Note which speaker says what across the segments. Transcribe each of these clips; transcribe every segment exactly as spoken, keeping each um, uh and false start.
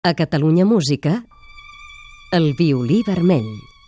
Speaker 1: A Catalunya Música, el violí vermell.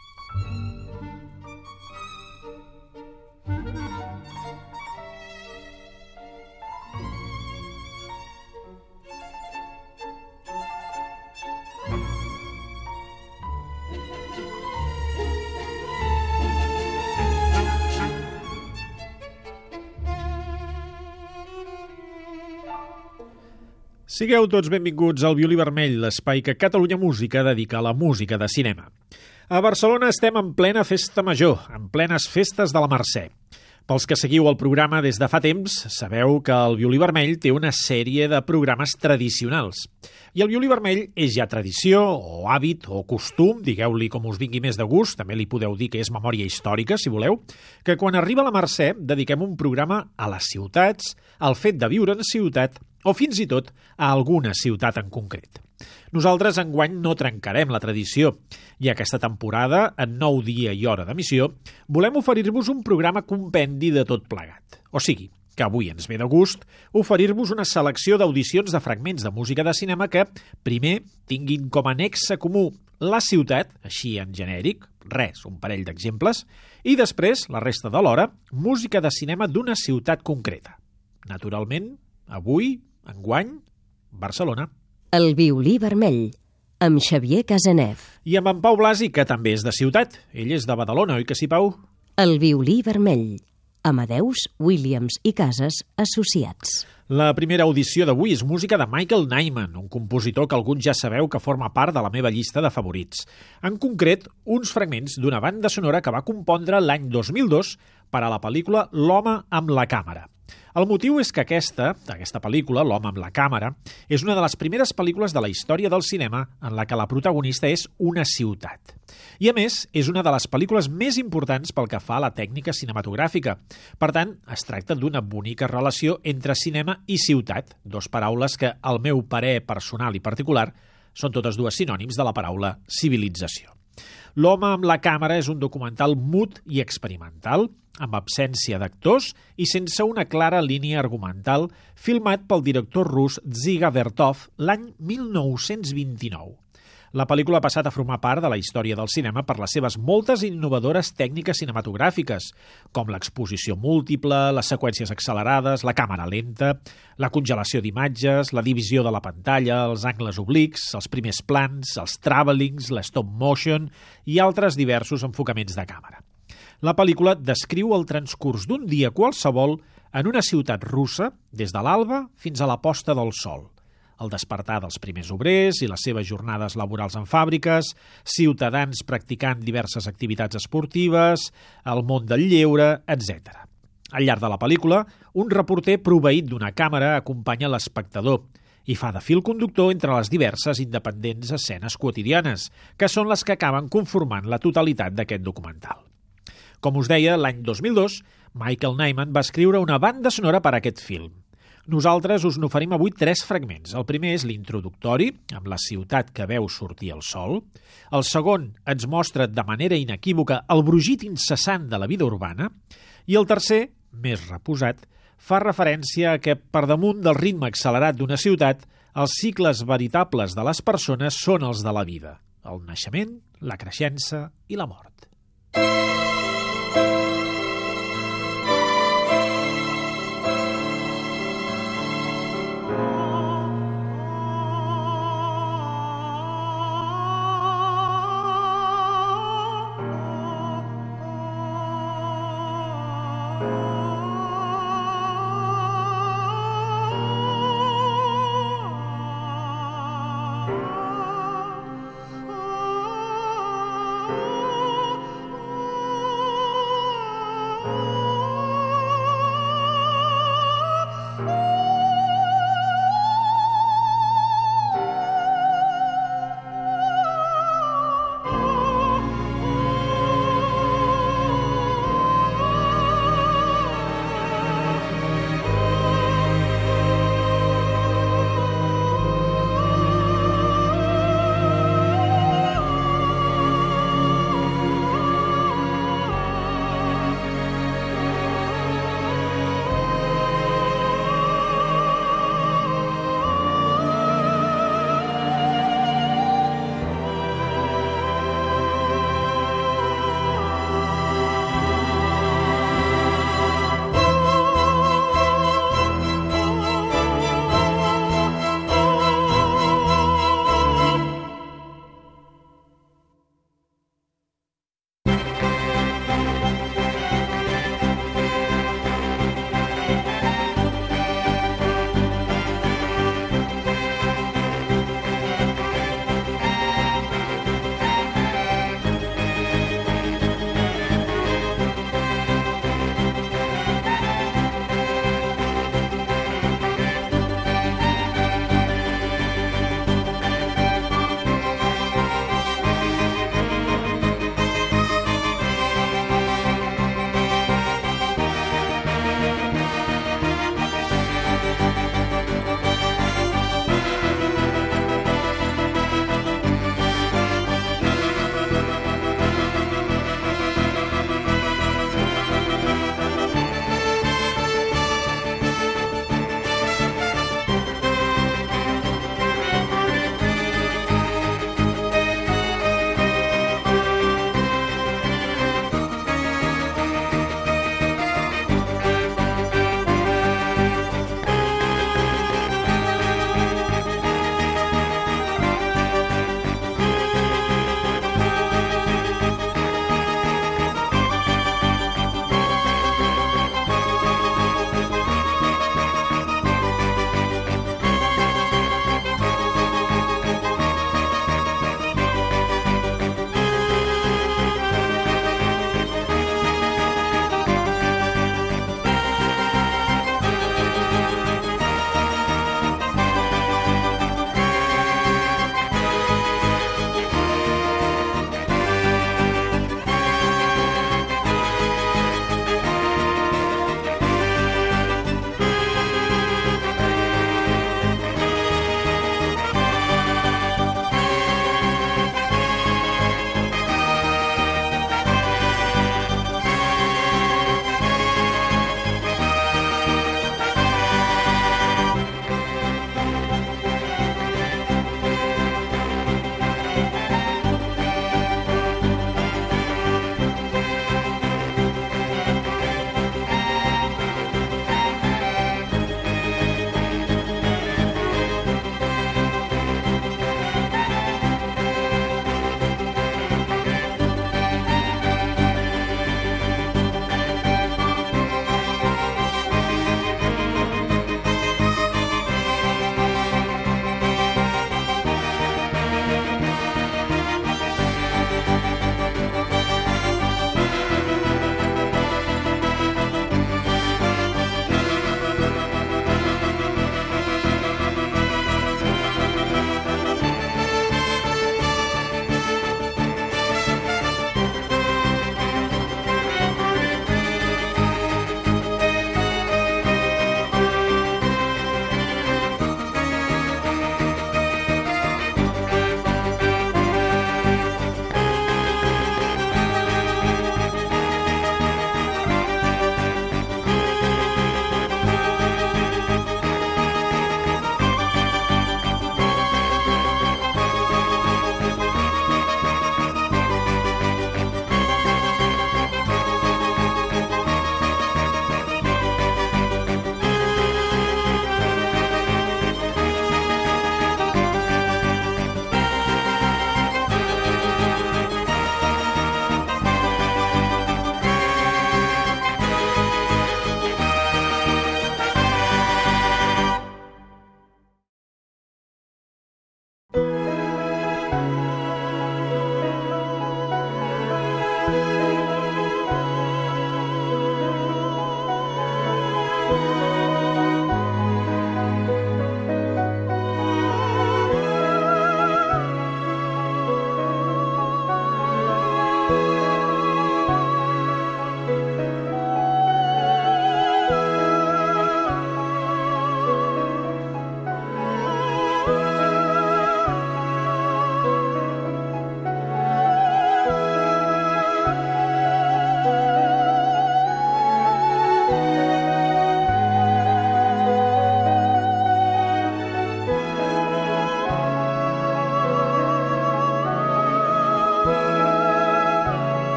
Speaker 2: Sigueu tots benvinguts al Violí Vermell, l'espai que Catalunya Música dedica a la música de cinema. A Barcelona estem en plena festa major, en plenes festes de la Mercè. Pels que seguiu el programa des de fa temps, sabeu que el Violí Vermell té una sèrie de programes tradicionals. I el Violí Vermell és ja tradició, o hàbit, o costum, digueu-li com us vingui més de gust, també li podeu dir que és memòria històrica, si voleu, que quan arriba la Mercè dediquem un programa a les ciutats, al fet de viure en ciutat, o fins i tot a alguna ciutat en concret. Nosaltres enguany no trencarem la tradició i aquesta temporada, en nou dia i hora d'emissió, volem oferir-vos un programa compendi de tot plegat. O sigui, que avui ens ve de gust oferir-vos una selecció d'audicions de fragments de música de cinema que, primer, tinguin com a nexe comú la ciutat, així en genèric, res, un parell d'exemples, i després, la resta de l'hora, música de cinema d'una ciutat concreta. Naturalment, avui, enguany, Barcelona.
Speaker 1: El violí vermell, amb Xavier Casanev.
Speaker 2: I amb en Pau Blasi, que també és de ciutat. Ell és de Badalona, oi que sí, Pau?
Speaker 1: El violí vermell, Amadeus, Williams i Casas Associats.
Speaker 2: La primera audició d'avui és música de Michael Nyman, un compositor que alguns ja sabeu que forma part de la meva llista de favorits. En concret, uns fragments d'una banda sonora que va compondre l'any dos mil dos per a la pel·lícula L'home amb la càmera. El motiu és que aquesta, aquesta pel·lícula, L'home amb la càmera, és una de les primeres pel·lícules de la història del cinema en la que la protagonista és una ciutat. I a més, és una de les pel·lícules més importants pel que fa a la tècnica cinematogràfica. Per tant, es tracta d'una bonica relació entre cinema i ciutat, dos paraules que, al meu parer personal i particular, són totes dues sinònims de la paraula civilització. L'home amb la càmera és un documental mut i experimental, amb absència d'actors i sense una clara línia argumental, filmat pel director rus Dziga Vertov l'any mil nou-cents vint-i-nou. La pel·lícula ha passat a formar part de la història del cinema per les seves moltes innovadores tècniques cinematogràfiques, com l'exposició múltiple, les seqüències accelerades, la càmera lenta, la congelació d'imatges, la divisió de la pantalla, els angles oblics, els primers plans, els travelings, l'stop motion i altres diversos enfocaments de càmera. La pel·lícula descriu el transcurs d'un dia qualsevol en una ciutat russa des de l'alba fins a la posta del sol. El despertar dels primers obrers i les seves jornades laborals en fàbriques, ciutadans practicant diverses activitats esportives, el món del lleure, etcètera. Al llarg de la pel·lícula, un reporter proveït d'una càmera acompanya l'espectador i fa de fil conductor entre les diverses independents escenes quotidianes, que són les que acaben conformant la totalitat d'aquest documental. Com us deia, l'any dos mil dos, Michael Nyman va escriure una banda sonora per a aquest film. Nosaltres us n'oferim avui tres fragments. El primer és l'introductori, amb la ciutat que veu sortir el sol. El segon ens mostra de manera inequívoca el brugit incessant de la vida urbana. I el tercer, més reposat, fa referència a que, per damunt del ritme accelerat d'una ciutat, els cicles veritables de les persones són els de la vida: el naixement, la creixença i la mort.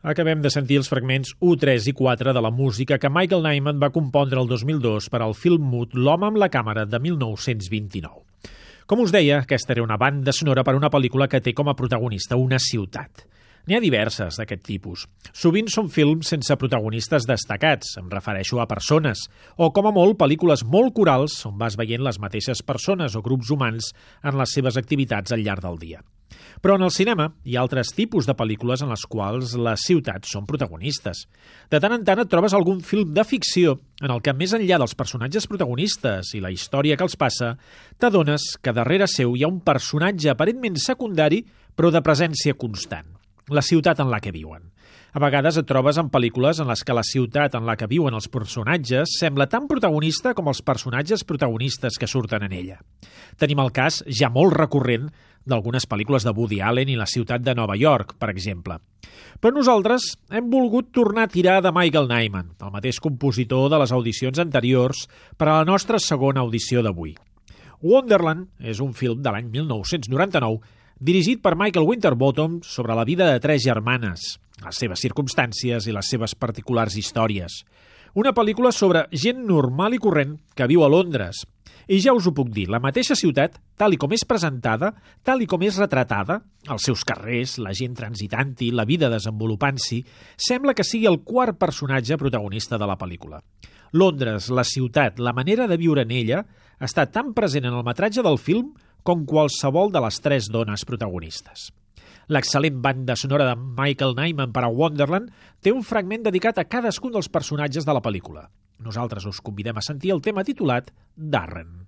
Speaker 2: Acabem de sentir els fragments u, tres i quatre de la música que Michael Nyman va compondre el dos mil dos per al film mut L'home amb la càmera de mil nou-cents vint-i-nou. Com us deia, aquesta era una banda sonora per a una pel·lícula que té com a protagonista una ciutat. N'hi ha diverses d'aquest tipus. Sovint són films sense protagonistes destacats, em refereixo a persones, o com a molt pel·lícules molt corals on vas veient les mateixes persones o grups humans en les seves activitats al llarg del dia. Però en el cinema hi ha altres tipus de pel·lícules en les quals les ciutats són protagonistes. De tant en tant et trobes algun film de ficció en el que, més enllà dels personatges protagonistes i la història que els passa, t'adones que darrere seu hi ha un personatge aparentment secundari però de presència constant, la ciutat en la que viuen. A vegades et trobes en pel·lícules en les que la ciutat en la que viuen els personatges sembla tan protagonista com els personatges protagonistes que surten en ella. Tenim el cas, ja molt recurrent, d'algunes pel·lícules de Woody Allen i la ciutat de Nova York, per exemple. Però nosaltres hem volgut tornar a tirar de Michael Nyman, el mateix compositor de les audicions anteriors, per a la nostra segona audició d'avui. Wonderland és un film de l'any mil nou-cents noranta-nou dirigit per Michael Winterbottom sobre la vida de tres germanes, les seves circumstàncies i les seves particulars històries. Una pel·lícula sobre gent normal i corrent que viu a Londres. I ja us ho puc dir, la mateixa ciutat, tal i com és presentada, tal i com és retratada, els seus carrers, la gent transitant-hi, la vida desenvolupant-s'hi, sembla que sigui el quart personatge protagonista de la pel·lícula. Londres, la ciutat, la manera de viure en ella, està tan present en el metratge del film com qualsevol de les tres dones protagonistes. L'excel·lent banda sonora de Michael Nyman per a Wonderland té un fragment dedicat a cadascun dels personatges de la pel·lícula. Nosaltres us convidem a sentir el tema titulat Darren.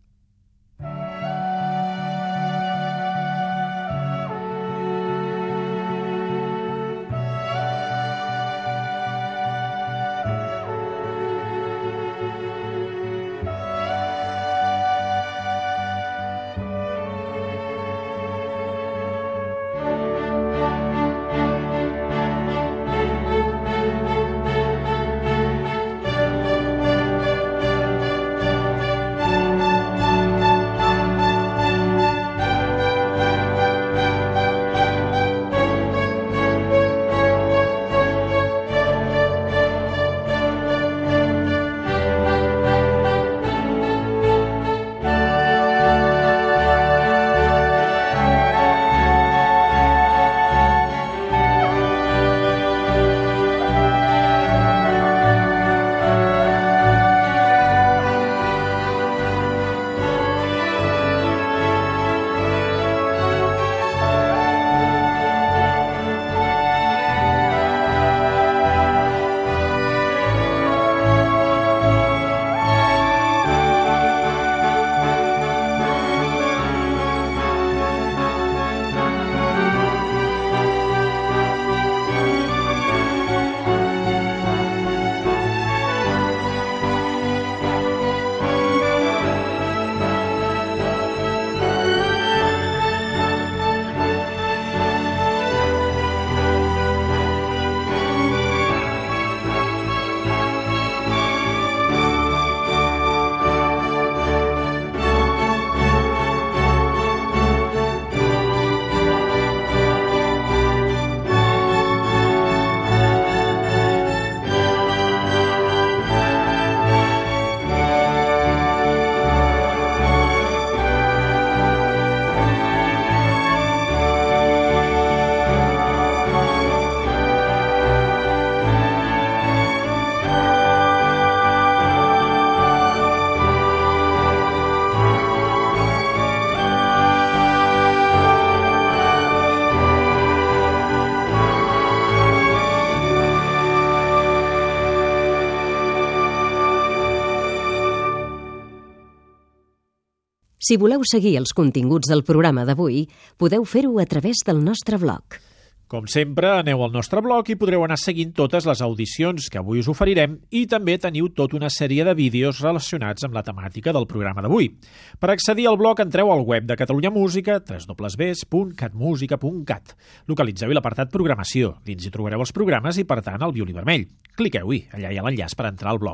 Speaker 1: Si voleu seguir els continguts del programa d'avui, podeu fer-ho a través del nostre blog.
Speaker 2: Com sempre, aneu al nostre blog i podreu anar seguint totes les audicions que avui us oferirem i també teniu tota una sèrie de vídeos relacionats amb la temàtica del programa d'avui. Per accedir al blog entreu al web de Catalunya Música, w w w punt cat musica punt cat. Localitzeu-hi l'apartat Programació. Dins hi trobareu els programes i, per tant, el violí vermell. Cliqueu-hi, allà hi ha l'enllaç per entrar al blog.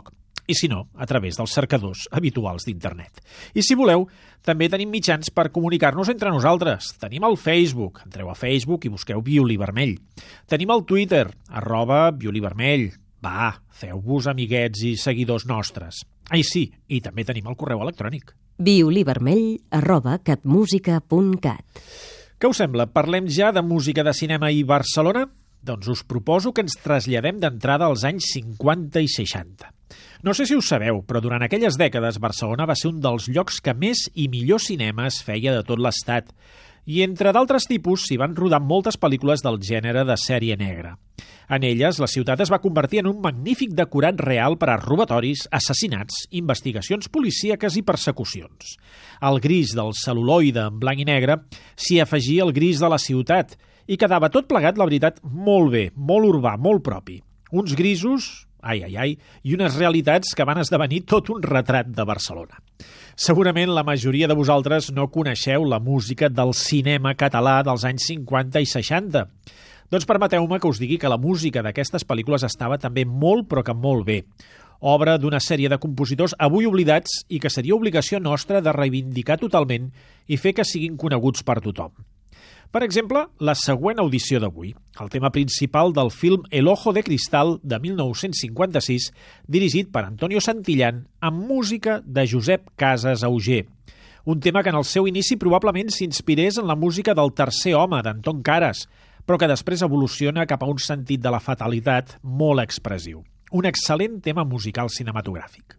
Speaker 2: i si no, a través dels cercadors habituals d'internet. I si voleu, també tenim mitjans per comunicar-nos entre nosaltres. Tenim el Facebook, entreu a Facebook i busqueu Violí Vermell. Tenim el Twitter, arroba Violí Vermell. Va, feu-vos amiguets i seguidors nostres. Ai sí, i també tenim el correu electrònic.
Speaker 1: violívermell arroba catmusica punt cat.
Speaker 2: Què us sembla? Parlem ja de música de cinema i Barcelona? Doncs us proposo que ens traslladem d'entrada als anys cinquanta i seixanta. No sé si ho sabeu, però durant aquelles dècades Barcelona va ser un dels llocs que més i millor cinema es feia de tot l'estat. I entre d'altres tipus s'hi van rodar moltes pel·lícules del gènere de sèrie negra. En elles, la ciutat es va convertir en un magnífic decorat real per a robatoris, assassinats, investigacions policíaques i persecucions. Al gris del cel·luloide en blanc i negre s'hi afegia el gris de la ciutat i quedava tot plegat, la veritat, molt bé, molt urbà, molt propi. Uns grisos, ai, ai, ai, i unes realitats que van esdevenir tot un retrat de Barcelona. Segurament la majoria de vosaltres no coneixeu la música del cinema català dels anys cinquanta i seixanta. Doncs permeteu-me que us digui que la música d'aquestes pel·lícules estava també molt, però que molt bé. Obra d'una sèrie de compositors avui oblidats i que seria obligació nostra de reivindicar totalment i fer que siguin coneguts per tothom. Per exemple, la següent audició d'avui, el tema principal del film El ojo de cristal de mil nou-cents cinquanta-sis, dirigit per Antonio Santillán, amb música de Josep Casas Auger. Un tema que en el seu inici probablement s'inspirés en la música del Tercer home, d'Anton Caras, però que després evoluciona cap a un sentit de la fatalitat molt expressiu. Un excel·lent tema musical cinematogràfic.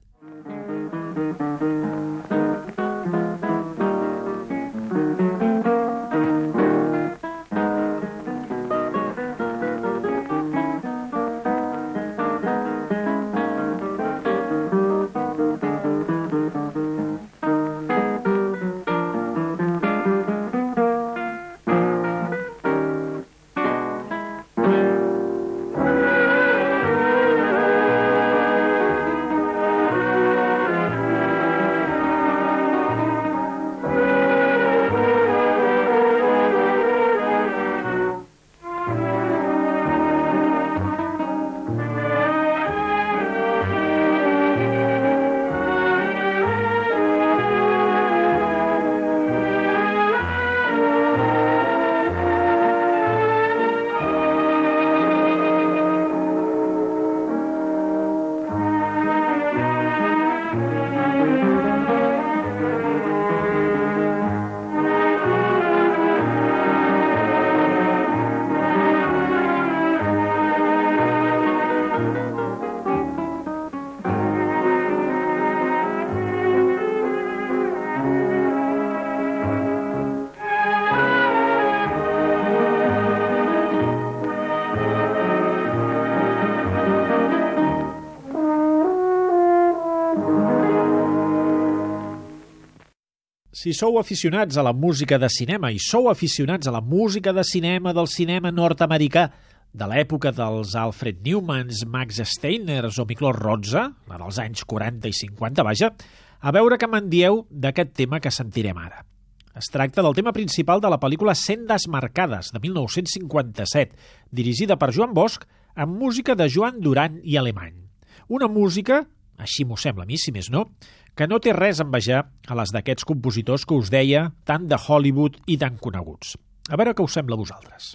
Speaker 2: Si sou aficionats a la música de cinema i sou aficionats a la música de cinema del cinema nord-americà de l'època dels Alfred Newmans, Max Steiners o Miklos Rozsa, la dels anys quaranta i cinquanta, vaja, a veure què me'n dieu d'aquest tema que sentirem ara. Es tracta del tema principal de la pel·lícula Sendes marcades, de mil nou-cents cinquanta-set, dirigida per Joan Bosch, amb música de Joan Duran i Alemany. Una música, així m'ho sembla a mi, si més no, que no té res a envejar a les d'aquests compositors que us deia, tant de Hollywood i tan coneguts. A veure què us sembla a vosaltres.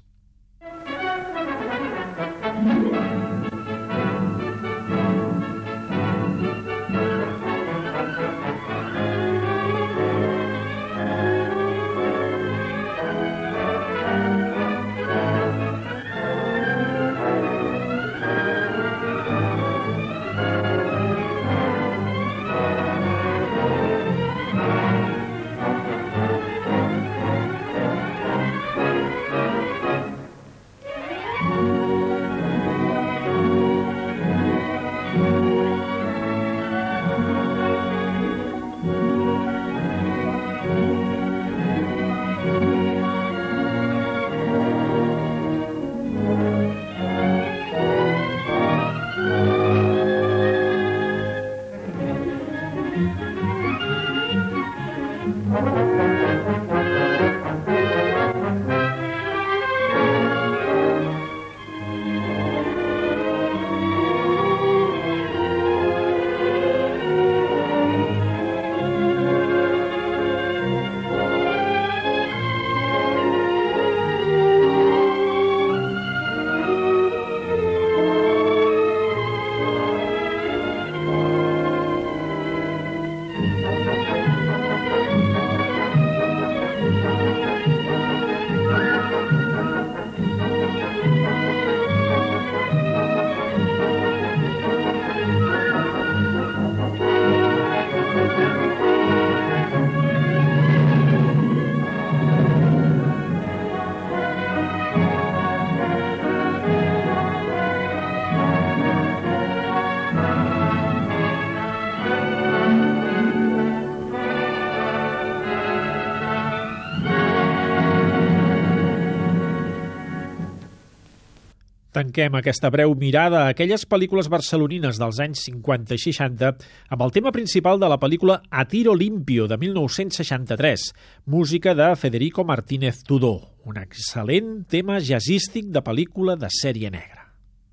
Speaker 2: Tanquem aquesta breu mirada a aquelles pel·lícules barcelonines dels anys cinquanta i seixanta amb el tema principal de la pel·lícula A tiro limpio, de mil nou-cents seixanta-tres, música de Federico Martínez Tudó, un excel·lent tema jazzístic de pel·lícula de sèrie negra.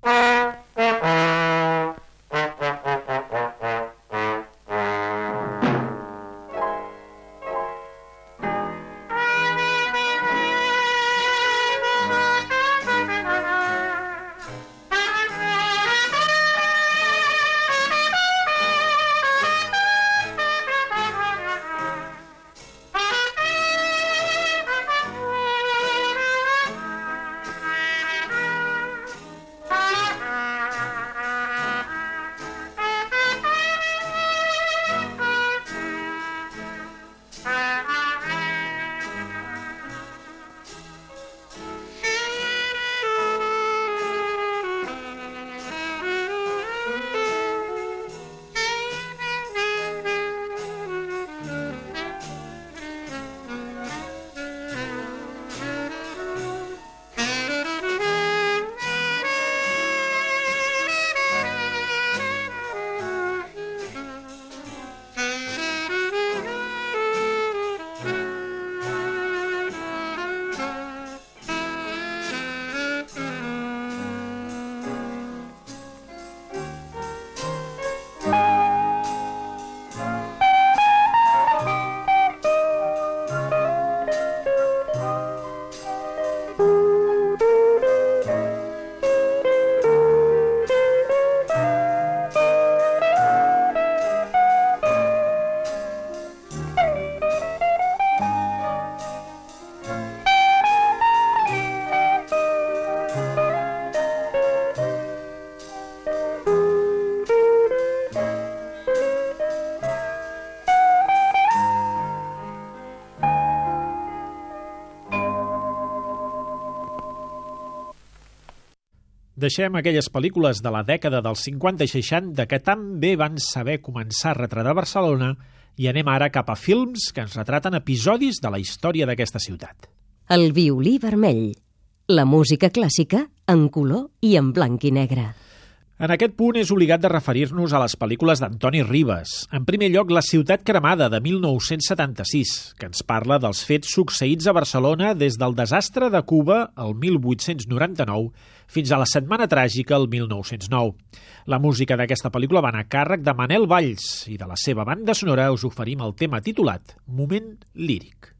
Speaker 2: Deixem aquelles pel·lícules de la dècada dels cinquanta i seixanta que tan bé van saber començar a retratar Barcelona i anem ara cap a films que ens retraten episodis de la història d'aquesta ciutat.
Speaker 1: El violí vermell, la música clàssica en color i en blanc i negre.
Speaker 2: En aquest punt és obligat de referir-nos a les pel·lícules d'Antoni Ribes. En primer lloc, La ciutat cremada, de mil nou-cents setanta-sis, que ens parla dels fets succeïts a Barcelona des del desastre de Cuba el mil vuit-cents noranta-nou fins a la Setmana Tràgica el mil nou-cents nou. La música d'aquesta pel·lícula va anar a càrrec de Manel Valls i de la seva banda sonora us oferim el tema titulat Moment líric.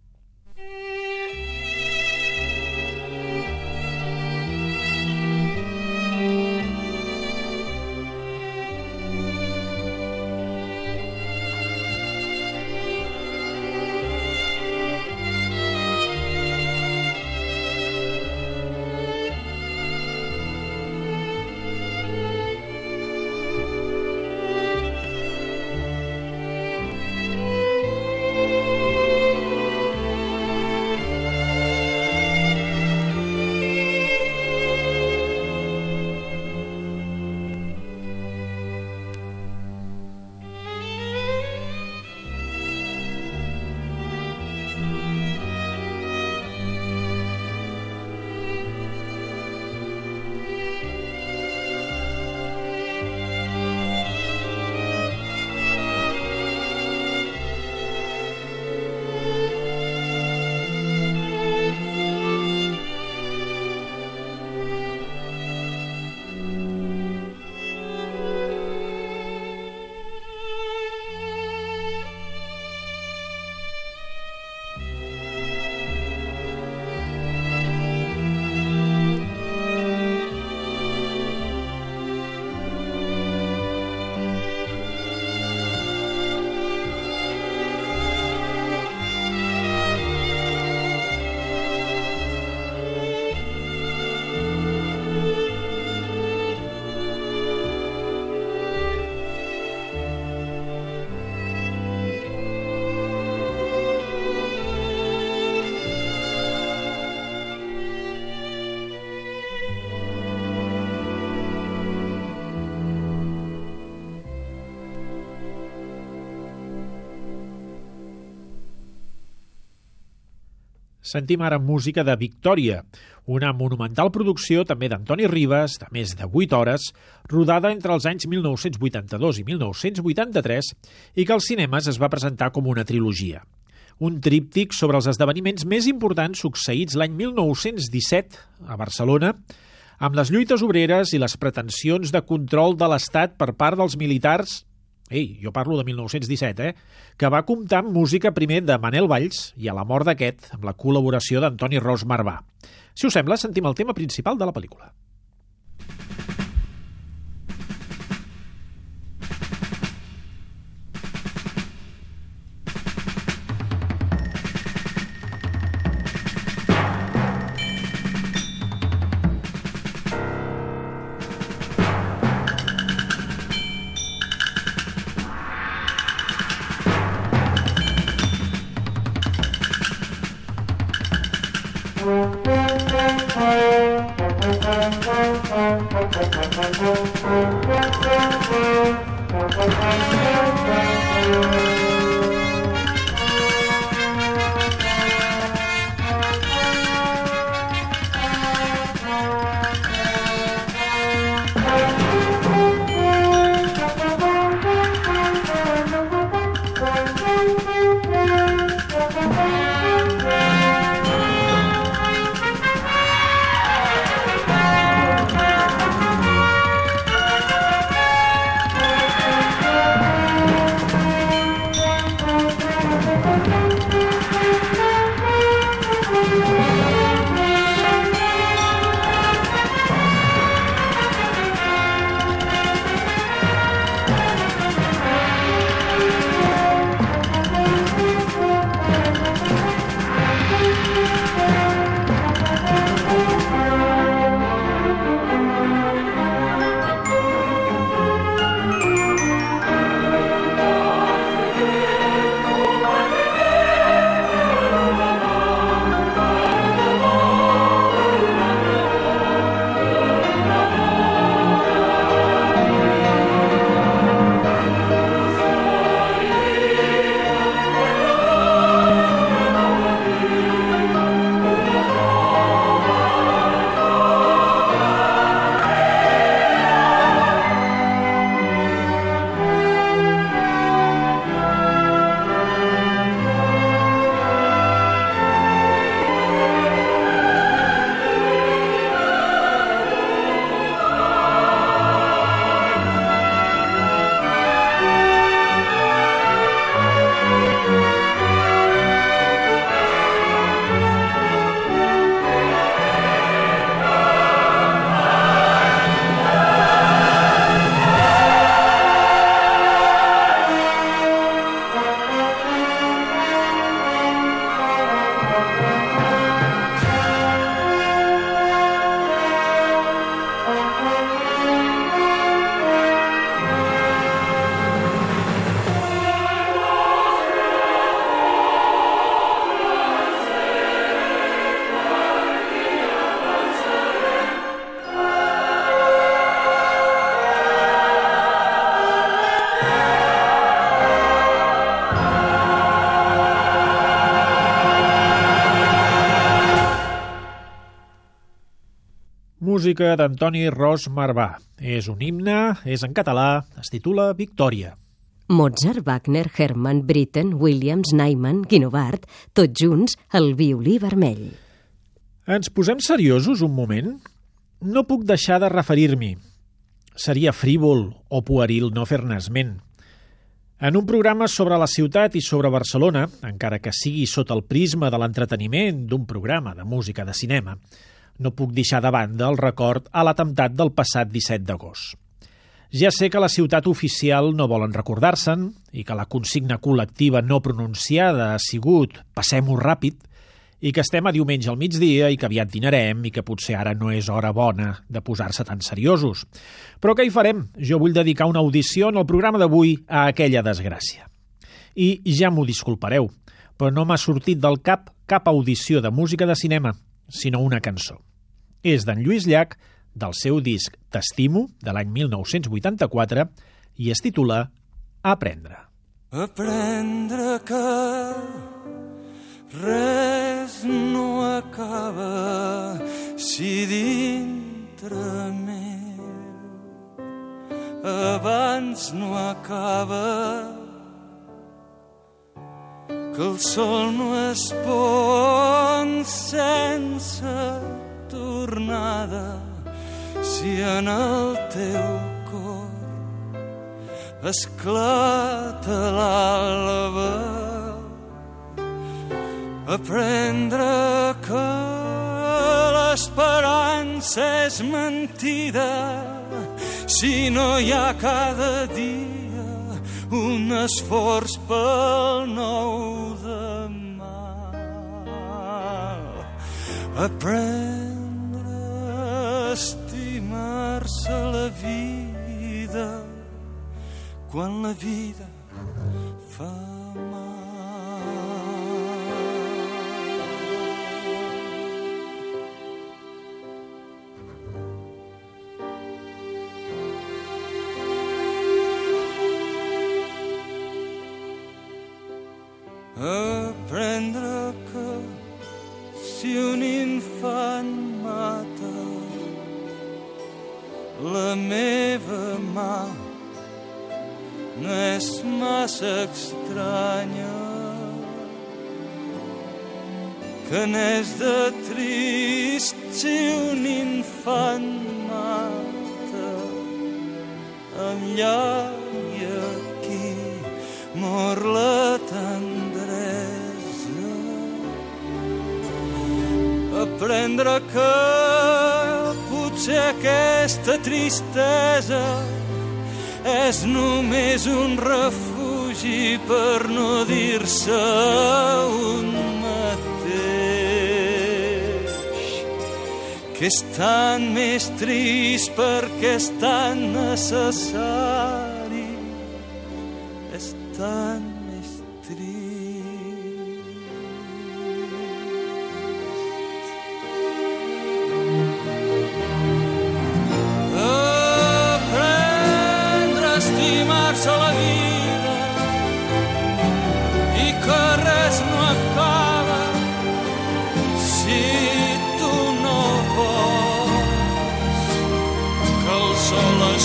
Speaker 2: Sentim ara música de Victòria, una monumental producció també d'Antoni Ribas, de més de vuit hores, rodada entre els anys mil nou-cents vuitanta-dos i mil nou-cents vuitanta-tres i que als cinemes es va presentar com una trilogia. Un tríptic sobre els esdeveniments més importants succeïts l'any mil nou-cents disset a Barcelona, amb les lluites obreres i les pretensions de control de l'Estat per part dels militars. Ei, jo parlo de mil nou-cents disset, eh? Que va comptar amb música primer de Manel Valls i a la mort d'aquest amb la col·laboració d'Antoni Ros Marvà. Si us sembla, sentim el tema principal de la pel·lícula. Música d'Antoni Ros Marvà. És un himne, és en català, es titula Victòria.
Speaker 1: Mozart, Wagner, Hermann, Britten, Williams, Nyman, Guinovart, tots junts al violí vermell.
Speaker 2: Ens posem seriosos un moment? No puc deixar de referir-m'hi. Seria frívol o pueril no fer-ne esment. En un programa sobre la ciutat i sobre Barcelona, encara que sigui sota el prisma de l'entreteniment d'un programa de música de cinema, no puc deixar de banda el record a l'atemptat del passat disset d'agost. Ja sé que la ciutat oficial no volen recordar-se'n i que la consigna col·lectiva no pronunciada ha sigut «passem-ho ràpid» i que estem a diumenge al migdia i que aviat dinarem i que potser ara no és hora bona de posar-se tan seriosos. Però què hi farem? Jo vull dedicar una audició en el programa d'avui a aquella desgràcia. I ja m'ho disculpareu, però no m'ha sortit del cap cap audició de música de cinema, sinó una cançó. És d'en Lluís Llach, del seu disc T'estimo, de l'any mil nou-cents vuitanta-quatre, i es titula Aprendre.
Speaker 3: Aprendre que res no acaba si dintre meu abans no acaba, que el sol no es pon sense tornada si en el teu cor esclata l'alba. Aprendre que l'esperança és mentida si no hi ha cada dia un esforç pel nou demà. Aprendre a estimar-se la vida quan la vida fa mal. Aprendre que si un infant mata la meva mà no és massa estranya, que n'és de trist si un infant mata enllà i aquí mor la tendresa. Aprendre que potser aquesta tristesa és només un refugi per no dir-se un mateix, que és tan més trist perquè és tan necessari, és tan més trist. Aprendre a estimar-se la vida i que res no acaba si tu no vols, que el sol es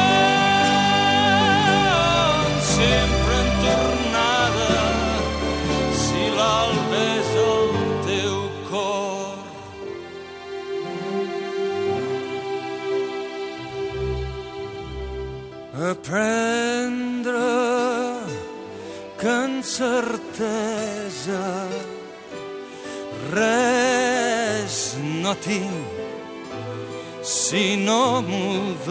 Speaker 3: pon sempre en tornada si l'alba és el teu cor. Aprendre que en certesa res no tinc si no m'ho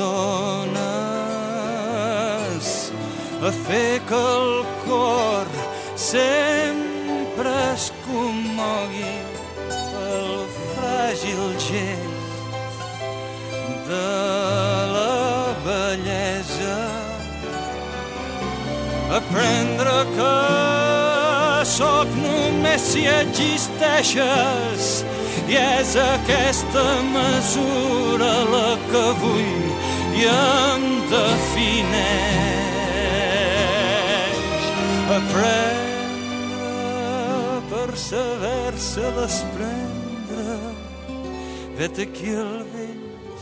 Speaker 3: dones, a fer que el cor sempre es commogui pel fràgil gest de la bellesa. Aprendre que sóc només si existeixes i és aquesta mesura la que vull i em defineix. Aprendre per saber-se desprendre, vet aquí el vell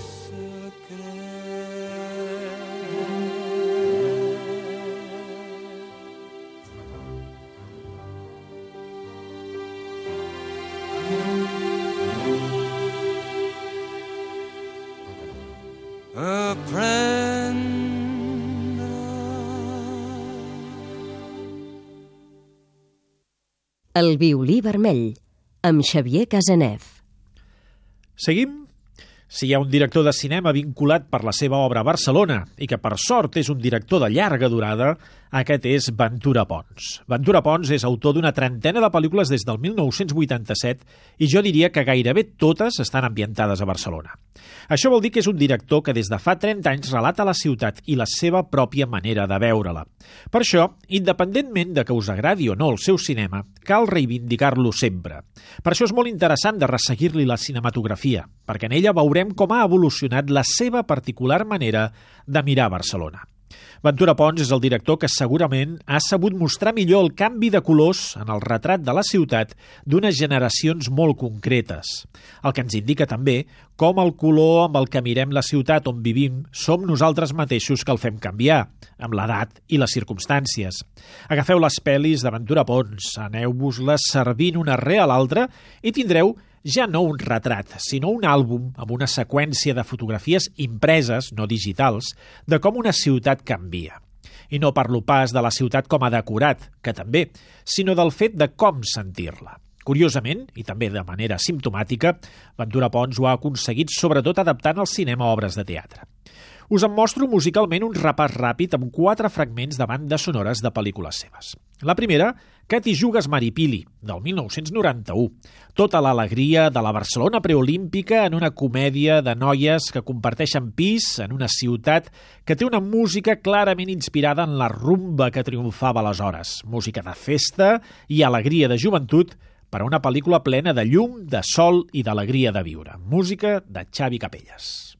Speaker 1: El violí vermell, amb Xavier Casanev.
Speaker 2: Seguim? Si hi ha un director de cinema vinculat per la seva obra a Barcelona i que per sort és un director de llarga durada, aquest és Ventura Pons. Ventura Pons és autor d'una trentena de pel·lícules des del mil nou-cents vuitanta-set i jo diria que gairebé totes estan ambientades a Barcelona. Això vol dir que és un director que des de fa trenta anys relata la ciutat i la seva pròpia manera de veure-la. Per això, independentment de que us agradi o no el seu cinema, cal reivindicar-lo sempre. Per això és molt interessant de resseguir-li la cinematografia, perquè en ella veurem com ha evolucionat la seva particular manera de mirar Barcelona. Ventura Pons és el director que segurament ha sabut mostrar millor el canvi de colors en el retrat de la ciutat d'unes generacions molt concretes, el que ens indica també com el color amb el que mirem la ciutat on vivim som nosaltres mateixos que el fem canviar, amb l'edat i les circumstàncies. Agafeu les pel·lis de Ventura Pons, aneu-vos-les servint una rere l'altra i tindreu ja no un retrat, sinó un àlbum amb una seqüència de fotografies impreses, no digitals, de com una ciutat canvia. I no parlo pas de la ciutat com a decorat, que també, sinó del fet de com sentir-la. Curiosament, i també de manera simptomàtica, Ventura Pons ho ha aconseguit sobretot adaptant al cinema a obres de teatre. Us en mostro musicalment un repàs ràpid amb quatre fragments de bandes sonores de pel·lícules seves. La primera, Que t'hi jugues Maripili, del mil nou-cents noranta-u. Tota l'alegria de la Barcelona preolímpica en una comèdia de noies que comparteixen pis en una ciutat que té una música clarament inspirada en la rumba que triomfava aleshores. Música de festa i alegria de joventut per a una pel·lícula plena de llum, de sol i d'alegria de viure. Música de Xavi Capellas.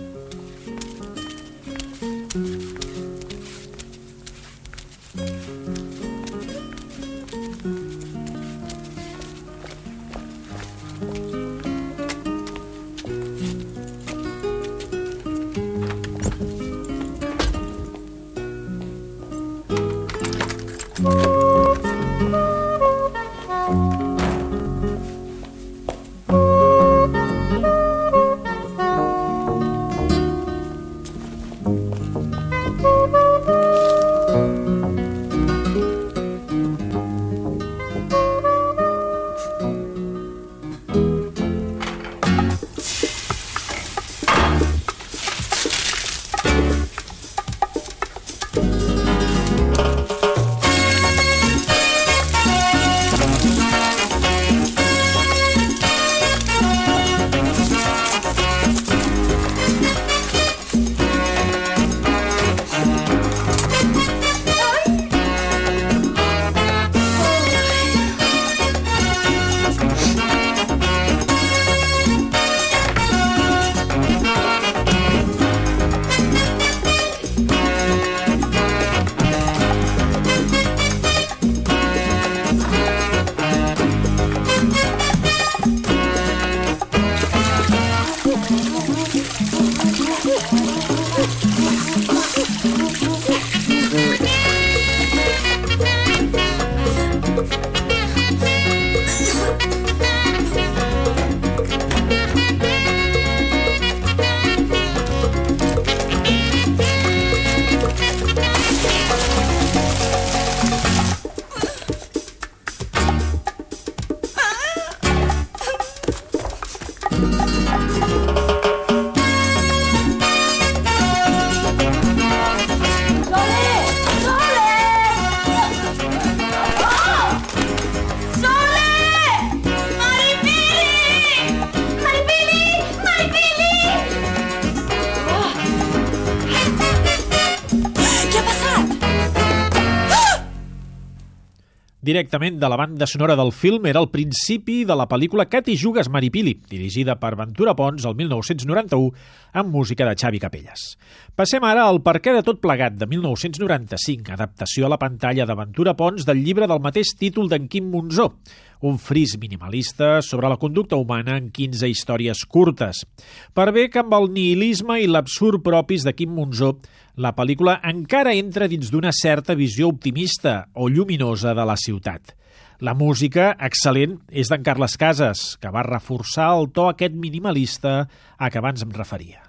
Speaker 2: Directament de la banda sonora del film era el principi de la pel·lícula Que t'hi jugues Maripili, dirigida per Ventura Pons el mil nou-cents noranta-u amb música de Xavi Capellas. Passem ara al Per què de tot plegat de mil nou-cents noranta-cinc, adaptació a la pantalla de Ventura Pons del llibre del mateix títol d'en Quim Monzó, un fris minimalista sobre la conducta humana en quinze històries curtes. Per bé que amb el nihilisme i l'absurd propis de Quim Monzó, la pel·lícula encara entra dins d'una certa visió optimista o lluminosa de la ciutat. La música, excel·lent, és d'en Carles Casas, que va reforçar el to aquest minimalista a què abans em referia.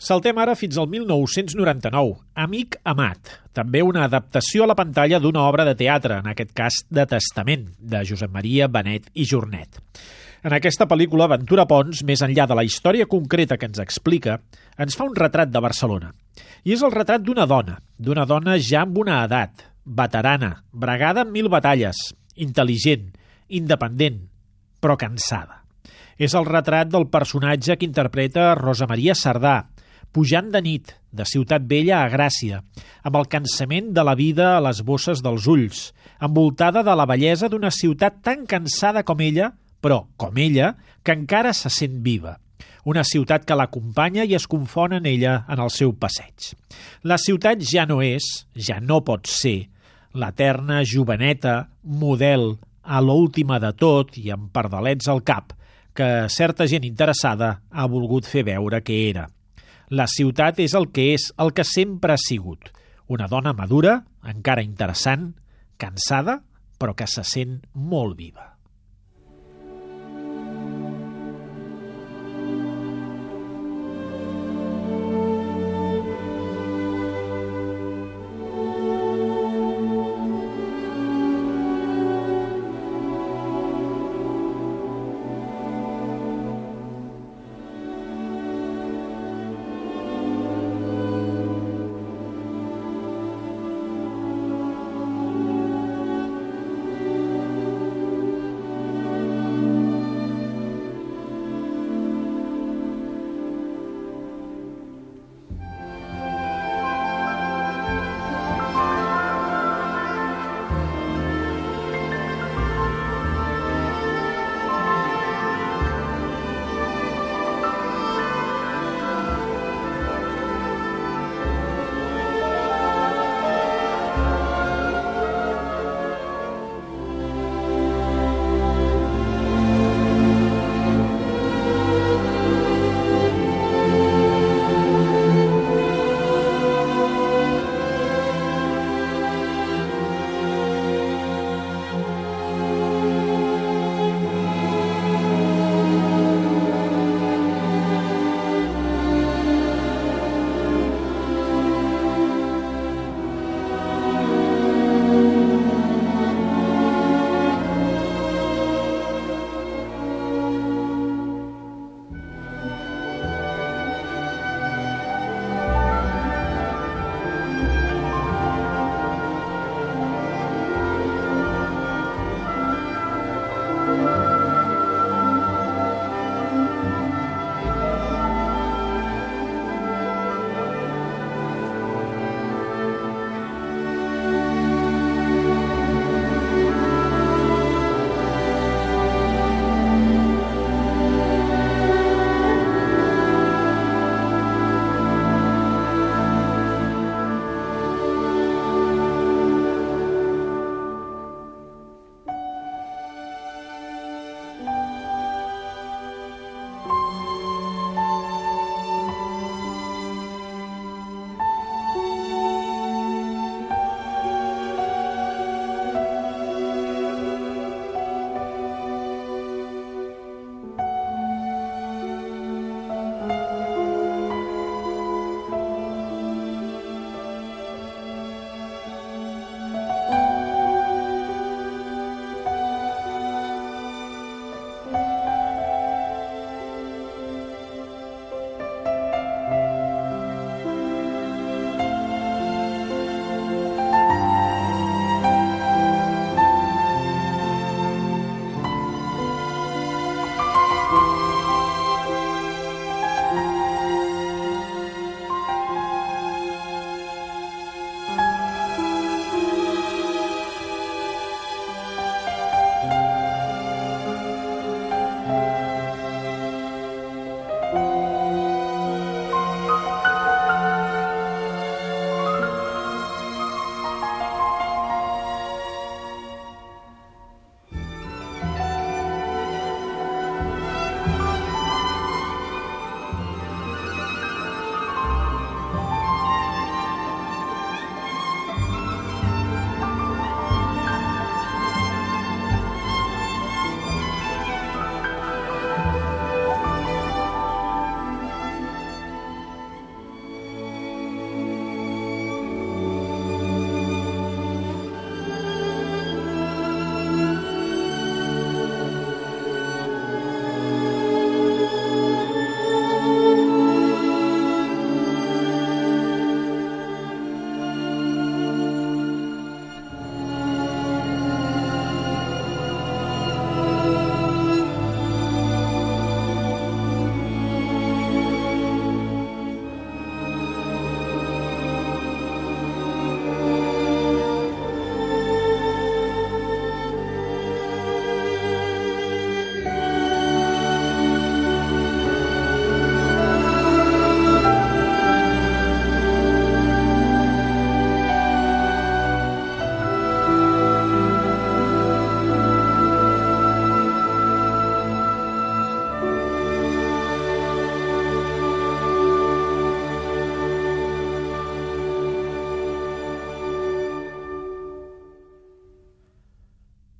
Speaker 2: Saltem ara fins al mil nou-cents noranta-nou, Amic amat, també una adaptació a la pantalla d'una obra de teatre, en aquest cas de Testament, de Josep Maria Benet i Jornet. En aquesta pel·lícula, Ventura Pons, més enllà de la història concreta que ens explica, ens fa un retrat de Barcelona. I és el retrat d'una dona, d'una dona ja amb una edat, veterana, bregada en mil batalles, intel·ligent, independent, però cansada. És el retrat del personatge que interpreta Rosa Maria Sardà, pujant de nit, de Ciutat Vella a Gràcia, amb el cansament de la vida a les bosses dels ulls, envoltada de la bellesa d'una ciutat tan cansada com ella, però, com ella, que encara se sent viva. Una ciutat que l'acompanya i es confon en ella en el seu passeig. La ciutat ja no és, ja no pot ser, l'eterna joveneta, model, a l'última de tot i amb pardalets al cap, que certa gent interessada ha volgut fer veure que era. La ciutat és el que és, el que sempre ha sigut. Una dona madura, encara interessant, cansada, però que se sent molt viva.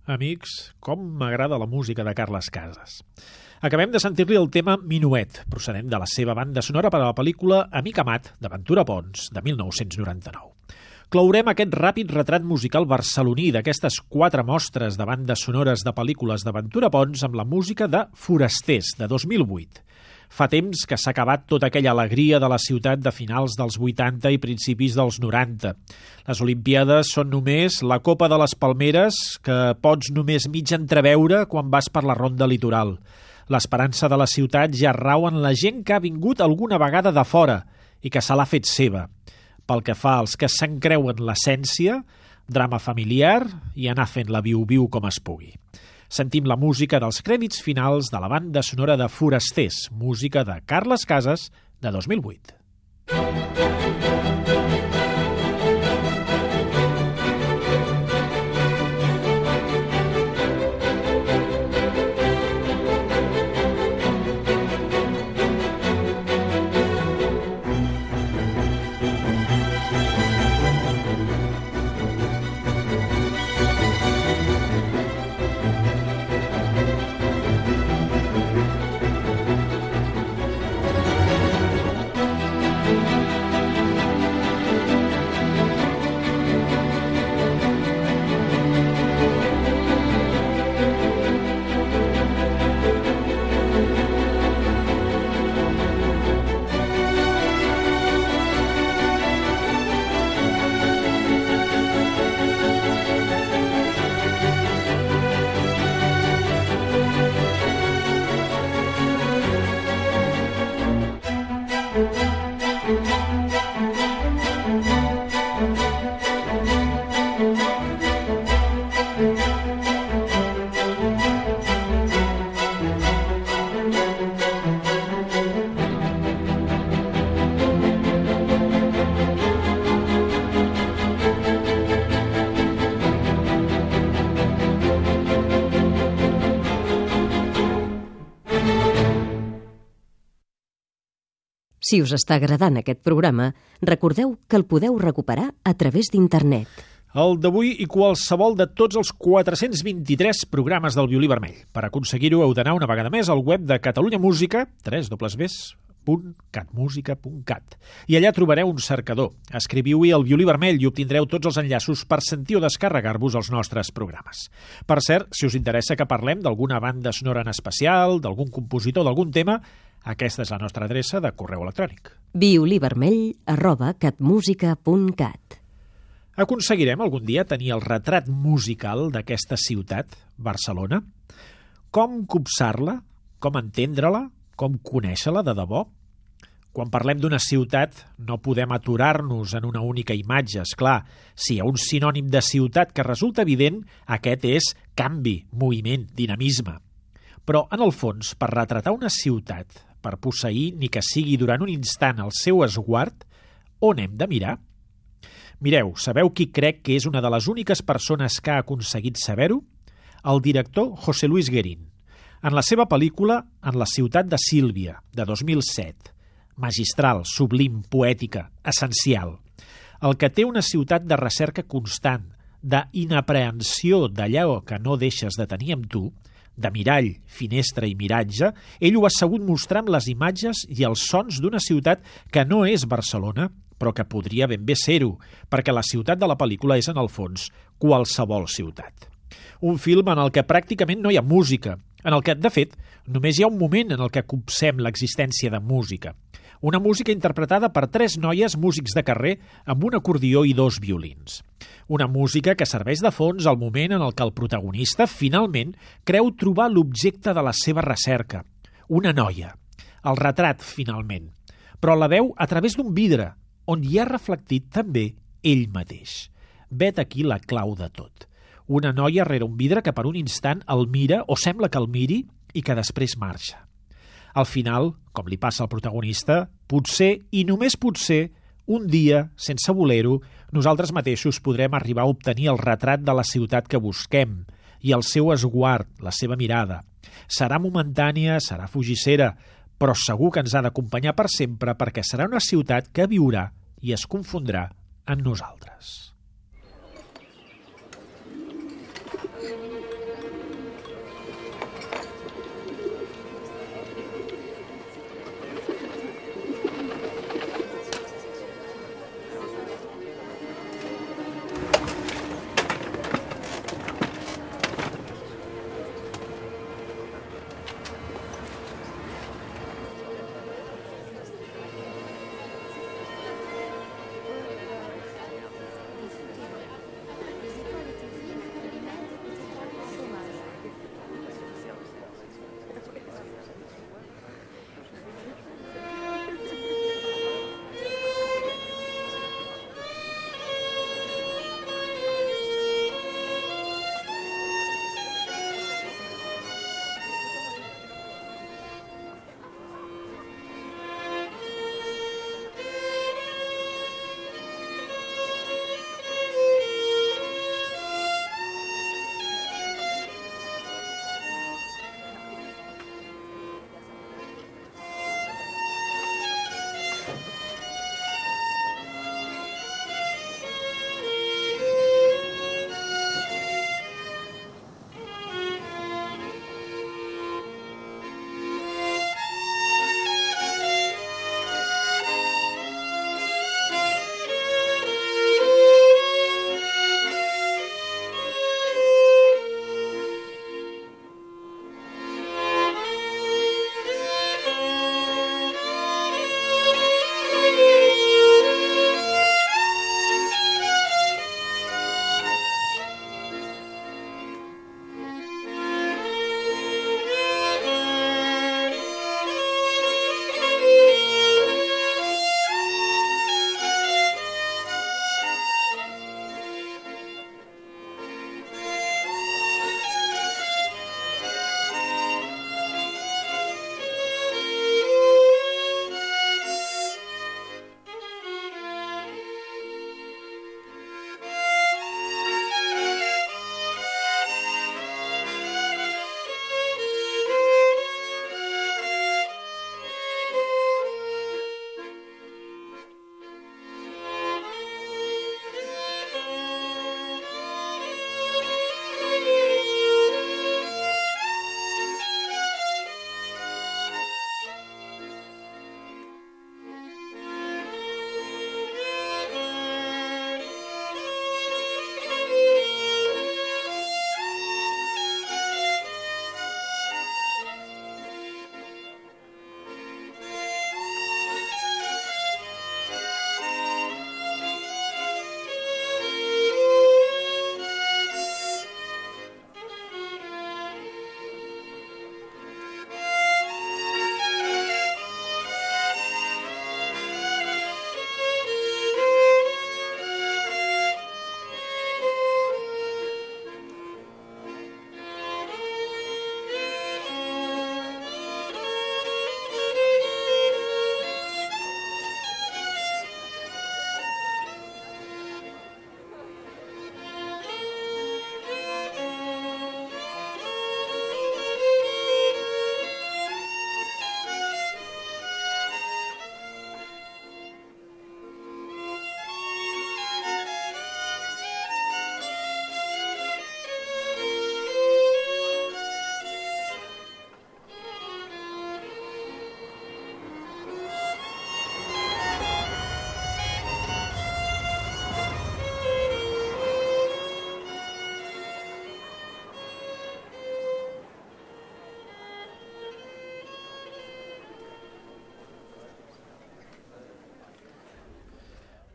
Speaker 2: Amics, com m'agrada la música de Carles Casas. Acabem de sentir-li el tema Minuet, procedent de la seva banda sonora per a la pel·lícula Amic Amat, de Ventura Pons, de mil nou-cents noranta-nou. Clourem aquest ràpid retrat musical barceloní d'aquestes quatre mostres de bandes sonores de pel·lícules de Ventura Pons amb la música de Forasters, de dos mil vuit. Fa temps que s'ha acabat tota aquella alegria de la ciutat de finals dels vuitanta i principis dels noranta. Les Olimpíades són només la Copa de les Palmeres que pots només mig entreveure quan vas per la ronda litoral. L'esperança de la ciutat ja rau en la gent que ha vingut alguna vegada de fora i que se l'ha fet seva. Pel que fa als que se'n creuen l'essència, drama familiar i anar fent la viu-viu com es pugui. Sentim la música dels crèdits finals de la banda sonora de Forasters, música de Carles Casas, de dos mil vuit.
Speaker 1: Si us està agradant aquest programa, recordeu que el podeu recuperar a través d'internet.
Speaker 2: El d'avui i qualsevol de tots els quatre-cents vint-i-tres programes del Violí Vermell. Per aconseguir-ho heu d'anar una vegada més al web de Catalunya Música, w w w punt cat musica punt cat, i allà trobareu un cercador. Escriviu-hi el Violí Vermell i obtindreu tots els enllaços per sentir o descarregar-vos els nostres programes. Per cert, si us interessa que parlem d'alguna banda sonora en especial, d'algun compositor, d'algun tema, aquesta és la nostra adreça de correu electrònic.
Speaker 1: violívermell arroba catmusica punt cat.
Speaker 2: Aconseguirem algun dia tenir el retrat musical d'aquesta ciutat, Barcelona? Com copsar-la? Com entendre-la? Com conèixer-la de debò? Quan parlem d'una ciutat, no podem aturar-nos en una única imatge. Esclar, si hi ha un sinònim de ciutat que resulta evident, aquest és canvi, moviment, dinamisme. Però, en el fons, per retratar una ciutat, per posseir, ni que sigui durant un instant, el seu esguard, on hem de mirar? Mireu, sabeu qui crec que és una de les úniques persones que ha aconseguit saber-ho? El director José Luis Guerín. En la seva pel·lícula En la ciutat de Sílvia, de dos mil set, magistral, sublim, poètica, essencial. El que té una ciutat de recerca constant, d'inaprehensió d'allò que no deixes de tenir amb tu, de mirall, finestra i miratge, ell ho ha sabut mostrar amb les imatges i els sons d'una ciutat que no és Barcelona, però que podria ben bé ser-ho, perquè la ciutat de la pel·lícula és, en el fons, qualsevol ciutat. Un film en el que pràcticament no hi ha música, en el que, de fet, només hi ha un moment en el que copsem l'existència de música. Una música interpretada per tres noies músics de carrer amb un acordió i dos violins. Una música que serveix de fons al moment en el que el protagonista, finalment, creu trobar l'objecte de la seva recerca, una noia, el retrat, finalment, però la veu a través d'un vidre, on hi ha reflectit també ell mateix. Vet aquí la clau de tot. Una noia rere un vidre que per un instant el mira o sembla que el miri i que després marxa. Al final, com li passa al protagonista, potser, i només potser, un dia, sense voler-ho, nosaltres mateixos podrem arribar a obtenir el retrat de la ciutat que busquem i el seu esguard, la seva mirada. Serà momentània, serà fugissera, però segur que ens ha d'acompanyar per sempre perquè serà una ciutat que viurà i es confondrà en nosaltres.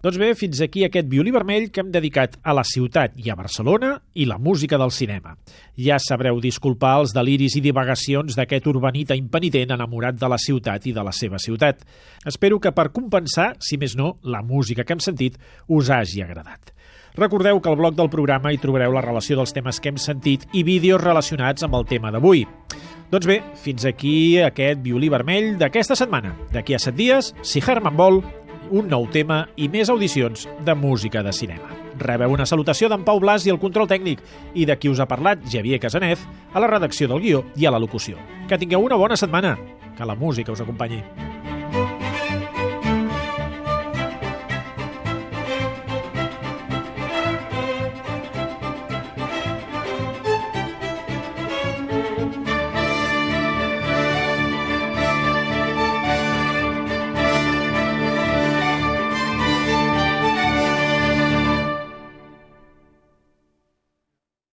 Speaker 2: Doncs bé, fins aquí aquest violí vermell que hem dedicat a la ciutat i a Barcelona i la música del cinema. Ja sabreu disculpar els deliris i divagacions d'aquest urbanita impenitent enamorat de la ciutat i de la seva ciutat. Espero que per compensar, si més no, la música que hem sentit us hagi agradat. Recordeu que al blog del programa hi trobareu la relació dels temes que hem sentit i vídeos relacionats amb el tema d'avui. Doncs bé, fins aquí aquest violí vermell d'aquesta setmana. D'aquí a set dies, si Herman vol, un nou tema i més audicions de música de cinema. Rebeu una salutació d'en Pau Blas i el control tècnic i de qui us ha parlat Xavier Casanez a la redacció del guió i a la locució. Que tingueu una bona setmana. Que la música us acompanyi.